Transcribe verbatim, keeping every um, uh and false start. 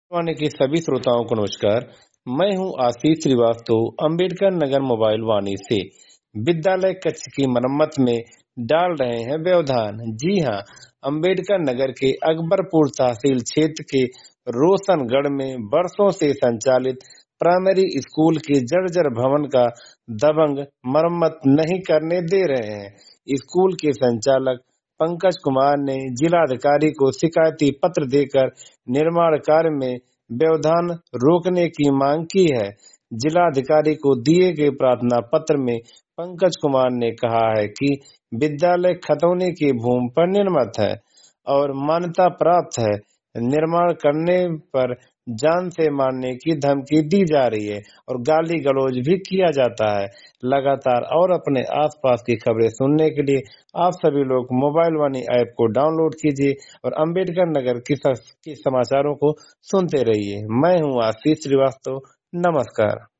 वाणी के सभी श्रोताओं को नमस्कार। मैं हूं आशीष श्रीवास्तव, अंबेडकर नगर मोबाइल वाणी से। विद्यालय कक्ष की मरम्मत में डाल रहे हैं व्यवधान। जी हां, अंबेडकर नगर के अकबरपुर तहसील क्षेत्र के रोशनगढ़ में वर्षों से संचालित प्राइमरी स्कूल के जर्जर भवन का दबंग मरम्मत नहीं करने दे रहे हैं। स्कूल के संचालक पंकज कुमार ने जिलाधिकारी को शिकायती पत्र देकर निर्माण कार्य में व्यवधान रोकने की मांग की है। जिलाधिकारी को दिए गए प्रार्थना पत्र में पंकज कुमार ने कहा है कि विद्यालय खतौनी की भूमि पर निर्मित है और मान्यता प्राप्त है। निर्माण करने पर जान से मारने की धमकी दी जा रही है और गाली गलौज भी किया जाता है। लगातार और अपने आसपास की खबरें सुनने के लिए आप सभी लोग मोबाइल वाणी ऐप को डाउनलोड कीजिए और अंबेडकर नगर की समाचारों को सुनते रहिए। मैं हूं आशीष श्रीवास्तव। नमस्कार।